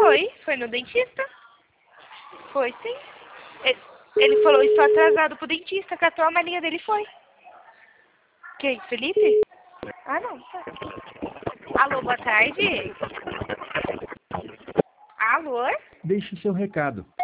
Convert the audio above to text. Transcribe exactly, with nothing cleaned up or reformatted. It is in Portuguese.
Foi, foi no dentista. Foi, sim. Ele, ele falou, estou atrasado pro dentista, catou a malinha dele e foi. Quem, Felipe? Ah, não, tá. Alô, boa tarde. Alô? Deixe seu recado.